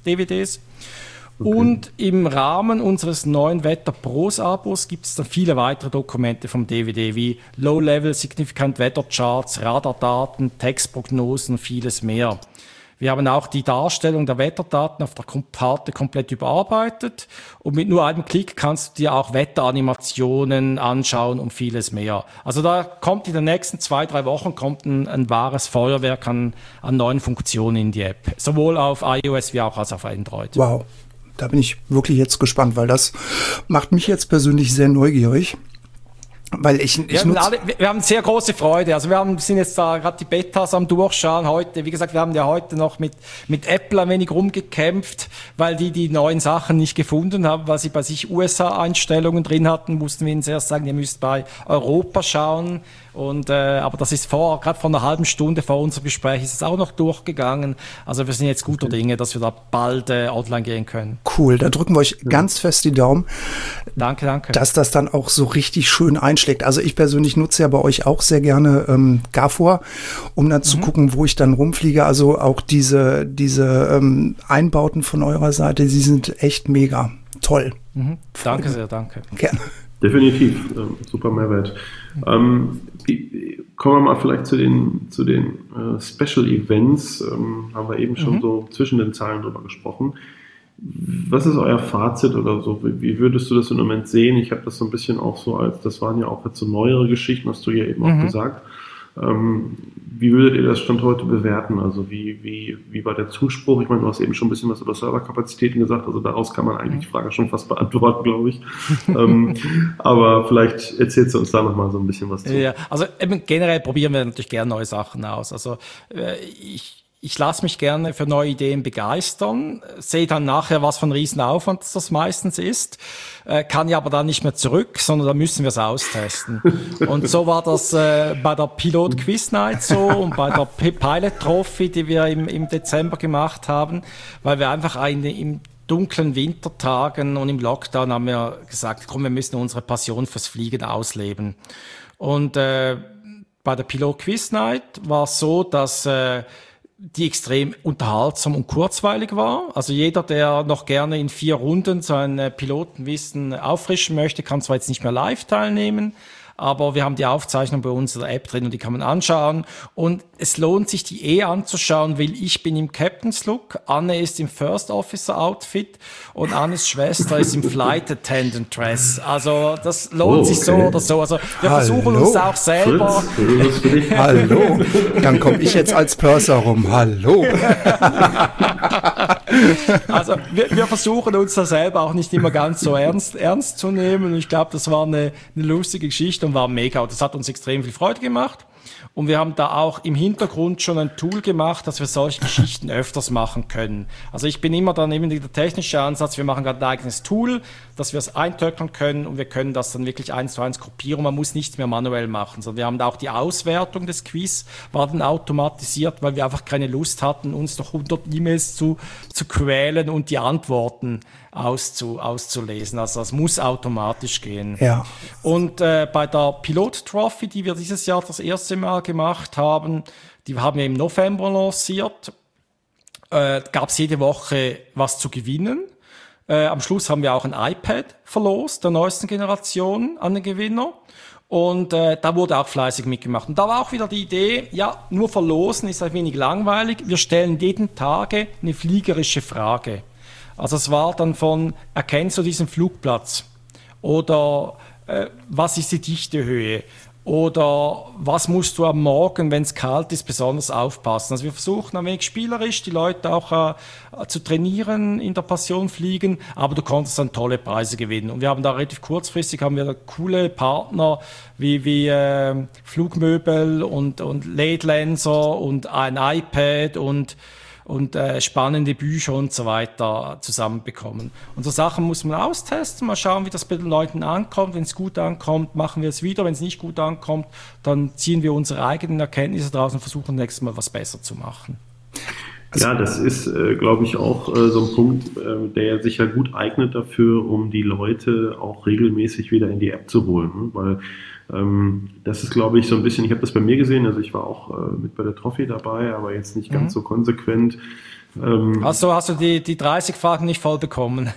Ds. Okay. Und im Rahmen unseres neuen Wetter-Pros-Abos gibt es dann viele weitere Dokumente vom D W D, wie Low-Level Significant Weather Charts, Radardaten, Textprognosen und vieles mehr. Wir haben auch die Darstellung der Wetterdaten auf der Karte komplett überarbeitet und mit nur einem Klick kannst du dir auch Wetteranimationen anschauen und vieles mehr. Also da kommt in den nächsten zwei, drei Wochen kommt ein, ein wahres Feuerwerk an, an neuen Funktionen in die App, sowohl auf iOS wie auch als auf Android. Wow. Da bin ich wirklich jetzt gespannt, weil das macht mich jetzt persönlich sehr neugierig. Weil ich, ich wir, haben alle, wir haben sehr große Freude. Also wir haben, sind jetzt da gerade die Betas am Durchschauen heute. Wie gesagt, wir haben ja heute noch mit, mit Apple ein wenig rumgekämpft, weil die die neuen Sachen nicht gefunden haben, weil sie bei sich U S A-Einstellungen drin hatten, mussten wir ihnen zuerst sagen, ihr müsst bei Europa schauen. Und, äh, aber das ist vor, gerade vor einer halben Stunde vor unserem Gespräch ist es auch noch durchgegangen. Also wir sind jetzt guter Dinge, dass wir da bald äh, online gehen können. Cool, da drücken wir euch ja. ganz fest die Daumen. Danke, danke. Dass das dann auch so richtig schön einschlägt. Also ich persönlich nutze ja bei euch auch sehr gerne ähm, Gafor, um dann mhm. zu gucken, wo ich dann rumfliege. Also auch diese, diese ähm, Einbauten von eurer Seite, die sind echt mega toll. Mhm. Danke sehr, danke. Gerne. Definitiv, ähm, super Mehrwert. Ähm, wie, kommen wir mal vielleicht zu den, zu den äh, Special Events. Ähm, haben wir eben schon mhm. so zwischen den Zeilen drüber gesprochen. Was ist euer Fazit oder so? Wie, wie würdest du das im Moment sehen? Ich habe das so ein bisschen auch so als, das waren ja auch jetzt so neuere Geschichten, hast du ja eben mhm. auch gesagt. Ähm, wie würdet ihr das Stand heute bewerten? Also wie, wie, wie war der Zuspruch? Ich meine, du hast eben schon ein bisschen was über Serverkapazitäten gesagt, also daraus kann man eigentlich die Frage schon fast beantworten, glaube ich. ähm, aber vielleicht erzählst du uns da nochmal so ein bisschen was zu. Ja, also eben generell probieren wir natürlich gerne neue Sachen aus. Also äh, ich Ich lasse mich gerne für neue Ideen begeistern, sehe dann nachher, was für ein Riesenaufwand das meistens ist, äh, kann ja aber dann nicht mehr zurück, sondern da müssen wir es austesten. Und so war das äh, bei der Pilot Quiz Night so und bei der P- Pilot Trophy, die wir im, im Dezember gemacht haben, weil wir einfach eine im dunklen Wintertagen und im Lockdown haben wir gesagt, komm, wir müssen unsere Passion fürs Fliegen ausleben. Und äh, bei der Pilot Quiz Night war es so, dass äh, die extrem unterhaltsam und kurzweilig war. Also jeder, der noch gerne in vier Runden sein Pilotenwissen auffrischen möchte, kann zwar jetzt nicht mehr live teilnehmen, aber wir haben die Aufzeichnung bei uns in der App drin und die kann man anschauen. Und es lohnt sich, die eh anzuschauen, weil ich bin im Captain's Look, Anne ist im First Officer Outfit und Annes Schwester ist im Flight Attendant Dress. Also das lohnt oh, okay. sich so oder so. Also wir Hallo. versuchen uns auch selber. Hallo, dann komme ich jetzt als Purser rum. Hallo. Also wir, wir versuchen uns da selber auch nicht immer ganz so ernst, ernst zu nehmen. Und ich glaube, das war eine, eine lustige Geschichte und war mega. Und das hat uns extrem viel Freude gemacht. Und wir haben da auch im Hintergrund schon ein Tool gemacht, dass wir solche Geschichten öfters machen können. Also ich bin immer dann eben der technische Ansatz, wir machen gerade ein eigenes Tool, dass wir es eintöckern können und wir können das dann wirklich eins zu eins kopieren. Man muss nichts mehr manuell machen, sondern wir haben da auch die Auswertung des Quiz, war dann automatisiert, weil wir einfach keine Lust hatten, uns noch hundert E-Mails zu, zu quälen und die Antworten auszu, auszulesen. Also das muss automatisch gehen. Ja. Und äh, bei der Pilot Trophy, die wir dieses Jahr das erste Mal gemacht haben, die haben wir im November lanciert, äh, gab es jede Woche was zu gewinnen. Äh, am Schluss haben wir auch ein iPad verlost, der neuesten Generation, an den Gewinner. Und äh, da wurde auch fleißig mitgemacht. Und da war auch wieder die Idee, ja, nur verlosen ist ein wenig langweilig. Wir stellen jeden Tage eine fliegerische Frage. Also es war dann von, erkennst du diesen Flugplatz? Oder äh, was ist die Dichtehöhe? Oder was musst du am Morgen, wenn es kalt ist, besonders aufpassen? Also wir versuchen ein wenig spielerisch, die Leute auch äh, zu trainieren in der Passion Fliegen, aber du konntest dann tolle Preise gewinnen. Und wir haben da relativ kurzfristig haben wir da coole Partner wie, wie äh, Flugmöbel und, und L E D-Lenser und ein iPad und und äh, spannende Bücher und so weiter zusammenbekommen. Und so Sachen muss man austesten, mal schauen, wie das bei den Leuten ankommt. Wenn es gut ankommt, machen wir es wieder. Wenn es nicht gut ankommt, dann ziehen wir unsere eigenen Erkenntnisse daraus und versuchen nächstes Mal was besser zu machen. Ja, das ist, äh, glaube ich, auch äh, so ein Punkt, äh, der sich ja gut eignet dafür, um die Leute auch regelmäßig wieder in die App zu holen. Ne? Weil ähm, das ist, glaube ich, so ein bisschen, ich habe das bei mir gesehen, also ich war auch äh, mit bei der Trophy dabei, aber jetzt nicht ganz mhm. so konsequent. Ähm, hast du, hast du die, die dreißig Fragen nicht voll bekommen?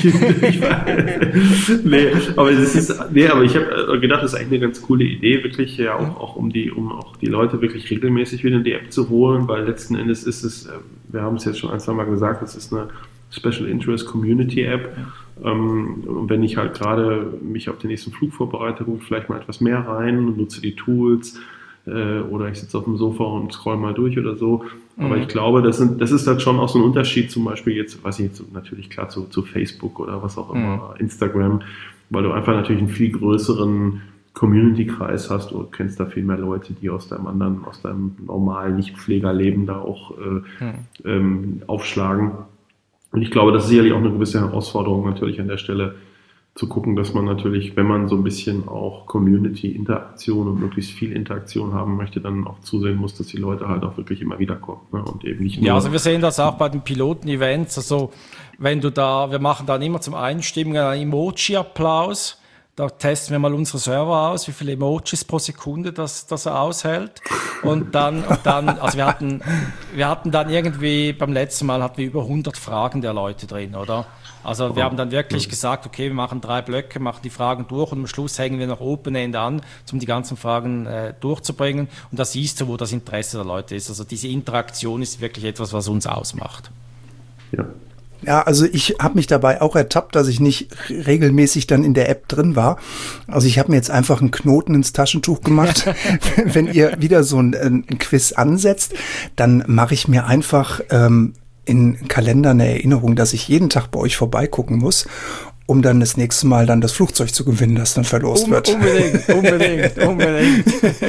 nee, aber das ist, nee, aber ich habe gedacht, das ist eigentlich eine ganz coole Idee, wirklich ja auch, auch um die, um auch die Leute wirklich regelmäßig wieder in die App zu holen, weil letzten Endes ist es, wir haben es jetzt schon ein, zwei Mal gesagt, es ist eine Special Interest Community App. Ähm, und wenn ich halt gerade mich auf den nächsten Flug vorbereite, gucke ich vielleicht mal etwas mehr rein, nutze die Tools, äh, oder ich sitze auf dem Sofa und scroll mal durch oder so. Aber mhm. ich glaube, das, sind, das ist dann schon auch so ein Unterschied, zum Beispiel jetzt, weiß ich jetzt natürlich klar zu, zu Facebook oder was auch immer, mhm. Instagram, weil du einfach natürlich einen viel größeren Community-Kreis hast, du kennst da viel mehr Leute, die aus deinem anderen, aus deinem normalen Nicht-Pflegerleben da auch äh, mhm. ähm, aufschlagen. Und ich glaube, das ist sicherlich auch eine gewisse Herausforderung natürlich an der Stelle, zu gucken, dass man natürlich, wenn man so ein bisschen auch Community-Interaktion und möglichst viel Interaktion haben möchte, dann auch zusehen muss, dass die Leute halt auch wirklich immer wieder kommen. Ne? Und eben nicht nur. Ja, also wir sehen das auch bei den Piloten-Events. Also wenn du da, wir machen dann immer zum Einstimmen einen Emoji-Applaus. Da testen wir mal unsere Server aus, wie viele Emojis pro Sekunde das, das er aushält. Und dann, und dann, also wir hatten, wir hatten dann irgendwie, beim letzten Mal hatten wir über hundert Fragen der Leute drin, oder? Also wir haben dann wirklich gesagt, okay, wir machen drei Blöcke, machen die Fragen durch und am Schluss hängen wir noch Open End an, um die ganzen Fragen äh, durchzubringen. Und da siehst du, wo das Interesse der Leute ist. Also diese Interaktion ist wirklich etwas, was uns ausmacht. Ja. Ja, also ich habe mich dabei auch ertappt, dass ich nicht regelmäßig dann in der App drin war. Also ich habe mir jetzt einfach einen Knoten ins Taschentuch gemacht. Wenn ihr wieder so ein, ein Quiz ansetzt, dann mache ich mir einfach ähm, in Kalender eine Erinnerung, dass ich jeden Tag bei euch vorbeigucken muss, um dann das nächste Mal dann das Flugzeug zu gewinnen, das dann verlost um, wird. Unbedingt, unbedingt, unbedingt.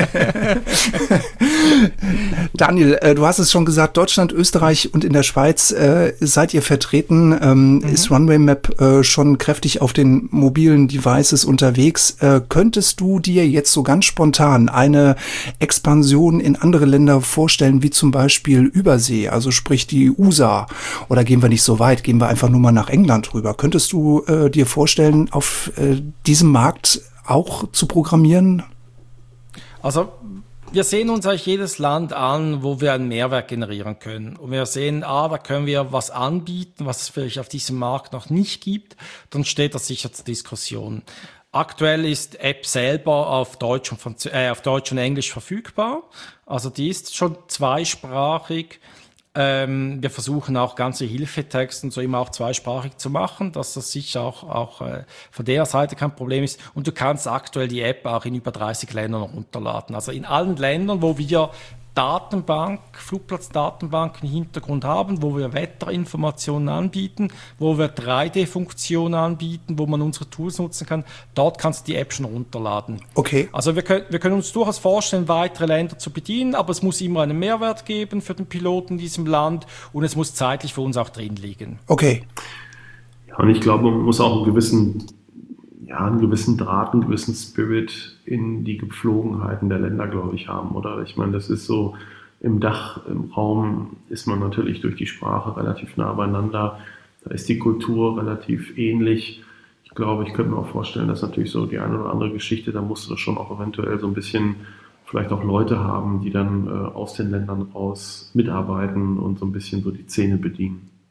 Daniel, äh, du hast es schon gesagt, Deutschland, Österreich und in der Schweiz äh, seid ihr vertreten. Ähm, mhm. Ist Runway Map äh, schon kräftig auf den mobilen Devices unterwegs? Äh, könntest du dir jetzt so ganz spontan eine Expansion in andere Länder vorstellen, wie zum Beispiel Übersee, also sprich die U S A? Oder gehen wir nicht so weit, gehen wir einfach nur mal nach England rüber? Könntest du äh, dir vorstellen, auf äh, diesem Markt auch zu programmieren? Also wir sehen uns eigentlich jedes Land an, wo wir einen Mehrwert generieren können. Und wir sehen, ah, da können wir was anbieten, was es vielleicht auf diesem Markt noch nicht gibt. Dann steht das sicher zur Diskussion. Aktuell ist App selber auf Deutsch und, Franz- äh, auf Deutsch und Englisch verfügbar. Also die ist schon zweisprachig. Ähm, wir versuchen auch ganze Hilfetexte und so immer auch zweisprachig zu machen, dass das sicher auch, auch äh, von der Seite kein Problem ist. Und du kannst aktuell die App auch in über dreißig Ländern runterladen. Also in allen Ländern, wo wir Datenbank, Flugplatzdatenbank im Hintergrund haben, wo wir Wetterinformationen anbieten, wo wir drei D-Funktionen anbieten, wo man unsere Tools nutzen kann, dort kannst du die App schon runterladen. Okay. Also wir können, wir können uns durchaus vorstellen, weitere Länder zu bedienen, aber es muss immer einen Mehrwert geben für den Piloten in diesem Land und es muss zeitlich für uns auch drin liegen. Okay. Ja, und ich glaube, man muss auch einen gewissen ja, einen gewissen Draht, einen gewissen Spirit in die Gepflogenheiten der Länder, glaube ich, haben, oder? Ich meine, das ist so, im Dach, im Raum ist man natürlich durch die Sprache relativ nah beieinander, da ist die Kultur relativ ähnlich. Ich glaube, ich könnte mir auch vorstellen, dass natürlich so die eine oder andere Geschichte, da musst du schon auch eventuell so ein bisschen vielleicht auch Leute haben, die dann äh, aus den Ländern raus mitarbeiten und so ein bisschen so die Szene bedienen.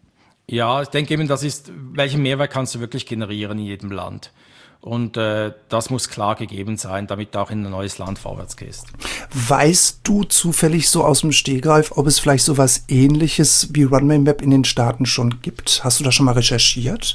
Ja, ich denke eben, das ist, welchen Mehrwert kannst du wirklich generieren in jedem Land? Und äh, das muss klar gegeben sein, damit du auch in ein neues Land vorwärts gehst. Weißt du zufällig so aus dem Stegreif, ob es vielleicht so was Ähnliches wie Runway Map in den Staaten schon gibt? Hast du da schon mal recherchiert?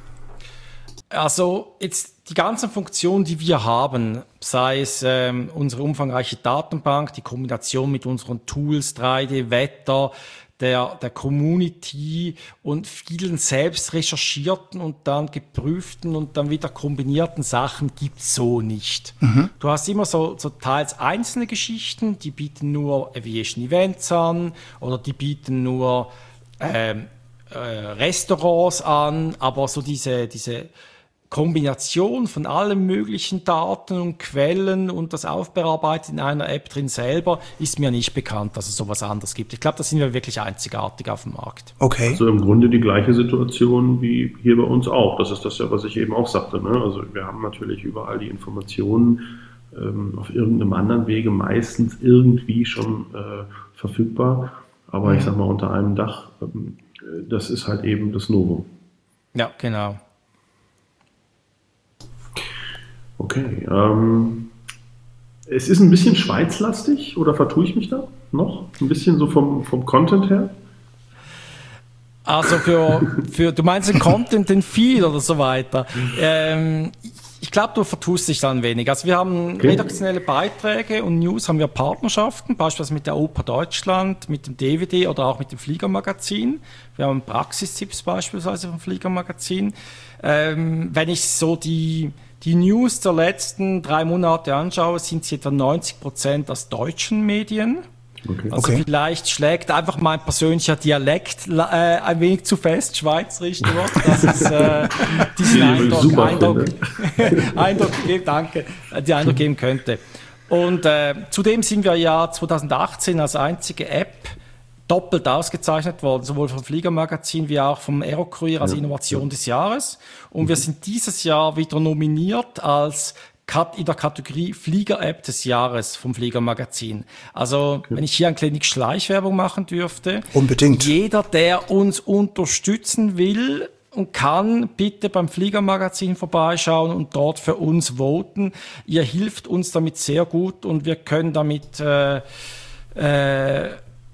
Also jetzt die ganzen Funktionen, die wir haben, sei es ähm, unsere umfangreiche Datenbank, die Kombination mit unseren Tools, drei D, Wetter, der, der Community und vielen selbst recherchierten und dann geprüften und dann wieder kombinierten Sachen gibt's so nicht. Mhm. Du hast immer so, so teils einzelne Geschichten, die bieten nur Aviation Events an oder die bieten nur ähm, äh, Restaurants an, aber so diese, diese Kombination von allen möglichen Daten und Quellen und das Aufbearbeiten in einer App drin selber ist mir nicht bekannt, dass es sowas anderes gibt. Ich glaube, da sind wir wirklich einzigartig auf dem Markt. Okay. Also im Grunde die gleiche Situation wie hier bei uns auch. Das ist das ja, was ich eben auch sagte. Ne? Also wir haben natürlich überall die Informationen ähm, auf irgendeinem anderen Wege meistens irgendwie schon äh, verfügbar. Aber mhm. ich sag mal unter einem Dach, ähm, das ist halt eben das Novum. Ja, genau. Okay, ähm, es ist ein bisschen schweizlastig, oder vertue ich mich da noch? Ein bisschen so vom, vom Content her? Also für, für du meinst den Content, den Feed oder so weiter. Ähm, ich glaube, du vertust dich da ein wenig. Also wir haben okay. redaktionelle Beiträge und News, haben wir Partnerschaften, beispielsweise mit der Oper Deutschland, mit dem D V D oder auch mit dem Fliegermagazin. Wir haben Praxistipps beispielsweise vom Fliegermagazin. Ähm, wenn ich so die Die News der letzten drei Monate anschaue, sind sie etwa neunzig Prozent aus deutschen Medien. Okay. Also okay. vielleicht schlägt einfach mein persönlicher Dialekt äh, ein wenig zu fest, schweizerisch durch. Das ist äh, diesen Eindruck, Eindruck, Eindruck geben, danke, die Eindruck geben könnte. Und äh, zudem sind wir ja zwanzig achtzehn als einzige App doppelt ausgezeichnet worden, sowohl vom Fliegermagazin wie auch vom Aerocurier als ja, Innovation ja. des Jahres. Und mhm. wir sind dieses Jahr wieder nominiert als in der Kategorie Flieger-App des Jahres vom Fliegermagazin. Also, okay. wenn ich hier ein kleines Schleichwerbung machen dürfte. Unbedingt. Jeder, der uns unterstützen will und kann, bitte beim Fliegermagazin vorbeischauen und dort für uns voten. Ihr hilft uns damit sehr gut und wir können damit äh, äh,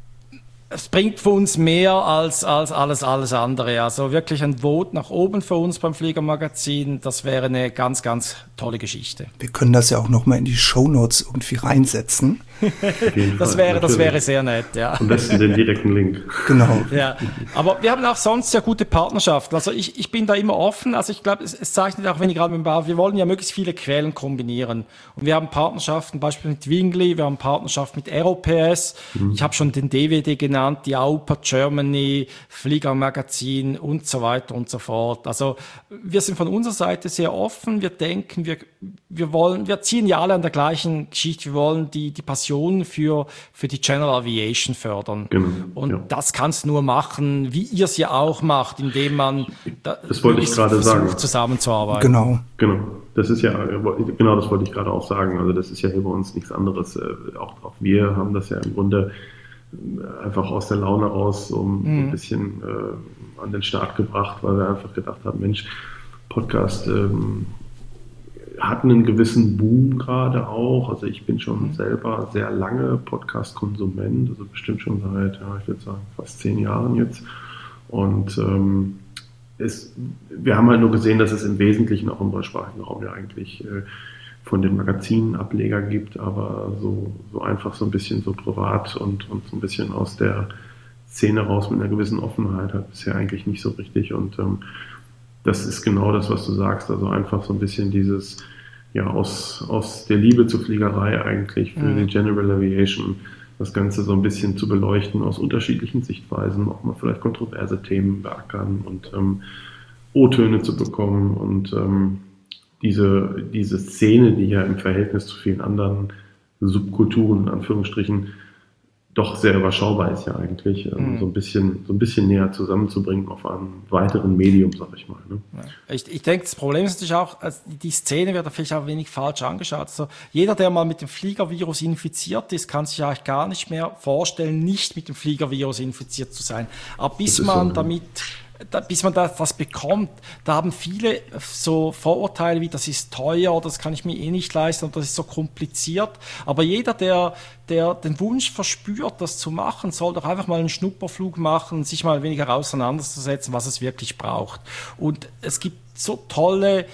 es bringt für uns mehr als, als alles, alles andere. Also wirklich ein Vote nach oben für uns beim Fliegermagazin, das wäre eine ganz, ganz tolle Geschichte. Wir können das ja auch nochmal in die Shownotes irgendwie reinsetzen. das wäre, das wäre sehr nett, ja. Am besten den direkten Link. Genau. Ja, aber wir haben auch sonst sehr gute Partnerschaften. Also ich, ich bin da immer offen. Also ich glaube, es, es zeichnet auch wenig gerade mit dem Bau. Wir wollen ja möglichst viele Quellen kombinieren. Und wir haben Partnerschaften, beispielsweise mit Wingli, wir haben Partnerschaften mit Aeropass. Mhm. Ich habe schon den D W D genannt, die A U P A Germany, Fliegermagazin und so weiter und so fort. Also wir sind von unserer Seite sehr offen. Wir denken, wir, wir wollen, wir ziehen ja alle an der gleichen Geschichte. Wir wollen die, die Passion für, für die General Aviation fördern. Genau, und ja. das kannst du nur machen, wie ihr es ja auch macht, indem man da das wollte ich gerade sagen. zusammenzuarbeiten. Genau. Genau. Das ist ja, genau das wollte ich gerade auch sagen. Also das ist ja hier bei uns nichts anderes. Auch, auch wir haben das ja im Grunde einfach aus der Laune raus um mhm. ein bisschen äh, an den Start gebracht, weil wir einfach gedacht haben, Mensch, Podcast ähm, hat einen gewissen Boom gerade auch. Also ich bin schon mhm. selber sehr lange Podcast-Konsument, also bestimmt schon seit, ja, ich würde sagen, fast zehn Jahren jetzt. Und ähm, es, wir haben halt nur gesehen, dass es im Wesentlichen auch im deutschsprachigen Raum ja eigentlich äh, von den Magazinen Ableger gibt, aber so, so einfach so ein bisschen so privat und, und so ein bisschen aus der Szene raus mit einer gewissen Offenheit hat bisher eigentlich nicht so richtig. Und ähm, das ist genau das, was du sagst, also einfach so ein bisschen dieses, ja, aus, aus der Liebe zur Fliegerei eigentlich für mhm. die General Aviation das Ganze so ein bisschen zu beleuchten aus unterschiedlichen Sichtweisen, auch mal vielleicht kontroverse Themen beackern und ähm, O-Töne zu bekommen und ähm, diese, diese Szene, die ja im Verhältnis zu vielen anderen Subkulturen, in Anführungsstrichen, doch sehr überschaubar ist ja eigentlich, ähm, mhm. so ein bisschen, so ein bisschen näher zusammenzubringen auf einem weiteren Medium, sag ich mal. Ne? Ja. Ich, ich denke, das Problem ist natürlich auch, also die Szene wird da vielleicht auch ein wenig falsch angeschaut. Also jeder, der mal mit dem Fliegervirus infiziert ist, kann sich eigentlich gar nicht mehr vorstellen, nicht mit dem Fliegervirus infiziert zu sein. Aber bis man so, damit da, bis man das, das bekommt, da haben viele so Vorurteile wie, das ist teuer, das kann ich mir eh nicht leisten und das ist so kompliziert. Aber jeder, der, der den Wunsch verspürt, das zu machen, soll doch einfach mal einen Schnupperflug machen, sich mal weniger auseinanderzusetzen, was es wirklich braucht. Und es gibt so tolle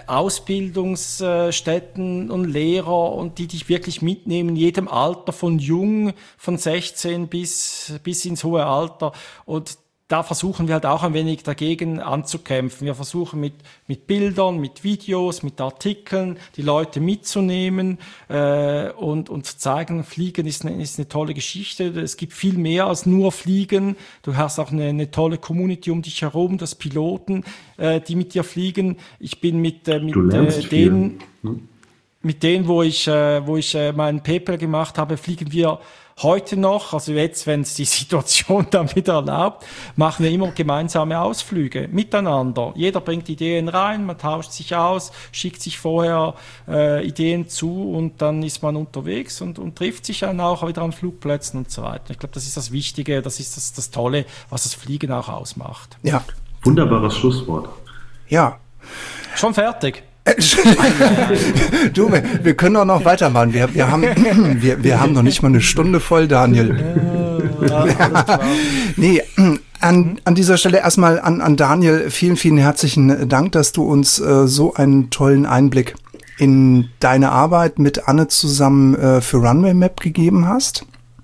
Ausbildungsstätten und Lehrer und die dich wirklich mitnehmen, in jedem Alter, von jung, von sechzehn bis, bis ins hohe Alter. Und da versuchen wir halt auch ein wenig dagegen anzukämpfen. Wir versuchen mit, mit Bildern, mit Videos, mit Artikeln die Leute mitzunehmen äh, und, und zu zeigen, Fliegen ist eine, ist eine tolle Geschichte. Es gibt viel mehr als nur Fliegen. Du hast auch eine, eine tolle Community um dich herum, das Piloten, äh, die mit dir fliegen. Ich bin mit, äh, mit äh, denen, hm? mit denen, wo ich, äh, wo ich äh, meinen P P L gemacht habe, fliegen wir heute noch, also jetzt, wenn es die Situation dann wieder erlaubt, machen wir immer gemeinsame Ausflüge miteinander. Jeder bringt Ideen rein, man tauscht sich aus, schickt sich vorher äh, Ideen zu und dann ist man unterwegs und, und trifft sich dann auch wieder an Flugplätzen und so weiter. Ich glaube, das ist das Wichtige, das ist das, das Tolle, was das Fliegen auch ausmacht. Ja. Wunderbares Schlusswort. Ja. Schon fertig. Du, wir, wir können doch noch weitermachen. Wir, wir, haben, wir, wir haben noch nicht mal eine Stunde voll, Daniel. Ja, alles klar. Nee, an, an dieser Stelle erstmal an, an Daniel, vielen, vielen herzlichen Dank, dass du uns äh, so einen tollen Einblick in deine Arbeit mit Anne zusammen äh, für Runway Map gegeben hast.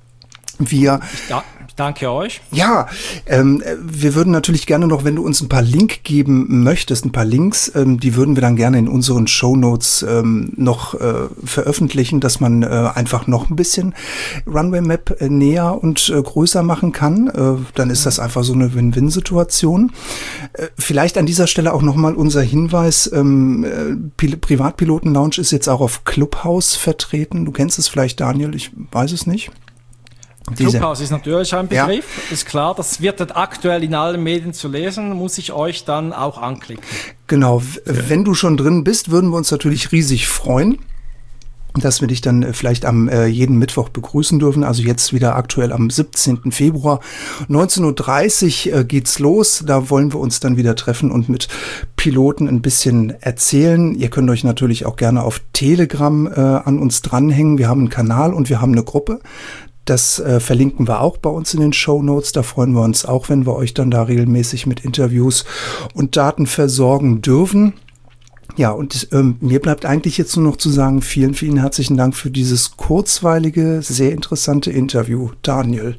Wir ja. Danke euch. Ja, ähm, wir würden natürlich gerne noch, wenn du uns ein paar Link geben möchtest, ein paar Links, ähm, die würden wir dann gerne in unseren Shownotes ähm, noch äh, veröffentlichen, dass man äh, einfach noch ein bisschen Runway Map äh, näher und äh, größer machen kann. Äh, dann ist das einfach so eine Win-Win-Situation. Äh, vielleicht an dieser Stelle auch nochmal unser Hinweis, ähm, äh, Pil- Privatpiloten-Lounge ist jetzt auch auf Clubhouse vertreten. Du kennst es vielleicht, Daniel, ich weiß es nicht. Clubhouse ist natürlich ein Begriff, ja. Ist klar, das wird aktuell in allen Medien zu lesen, muss ich euch dann auch anklicken. Genau, wenn du schon drin bist, würden wir uns natürlich riesig freuen, dass wir dich dann vielleicht am äh, jeden Mittwoch begrüßen dürfen. Also jetzt wieder aktuell am siebzehnten Februar, neunzehn Uhr dreißig äh, geht's los. Da wollen wir uns dann wieder treffen und mit Piloten ein bisschen erzählen. Ihr könnt euch natürlich auch gerne auf Telegram äh, an uns dranhängen. Wir haben einen Kanal und wir haben eine Gruppe. Das äh, verlinken wir auch bei uns in den Shownotes. Da freuen wir uns auch, wenn wir euch dann da regelmäßig mit Interviews und Daten versorgen dürfen. Ja, und ähm, mir bleibt eigentlich jetzt nur noch zu sagen, vielen, vielen herzlichen Dank für dieses kurzweilige, sehr interessante Interview, Daniel.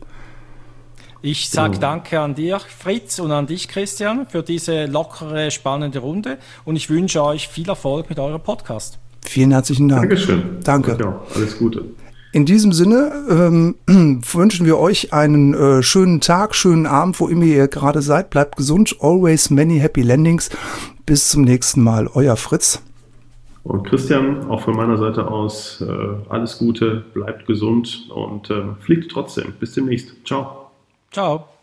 Ich sage danke an dir, Fritz, und an dich, Christian, für diese lockere, spannende Runde. Und ich wünsche euch viel Erfolg mit eurem Podcast. Vielen herzlichen Dank. Dankeschön. Danke. Ja, alles Gute. In diesem Sinne ähm, wünschen wir euch einen äh, schönen Tag, schönen Abend, wo immer ihr gerade seid. Bleibt gesund, always many happy landings. Bis zum nächsten Mal, euer Fritz. Und Christian, auch von meiner Seite aus äh, alles Gute, bleibt gesund und äh, fliegt trotzdem. Bis demnächst. Ciao. Ciao.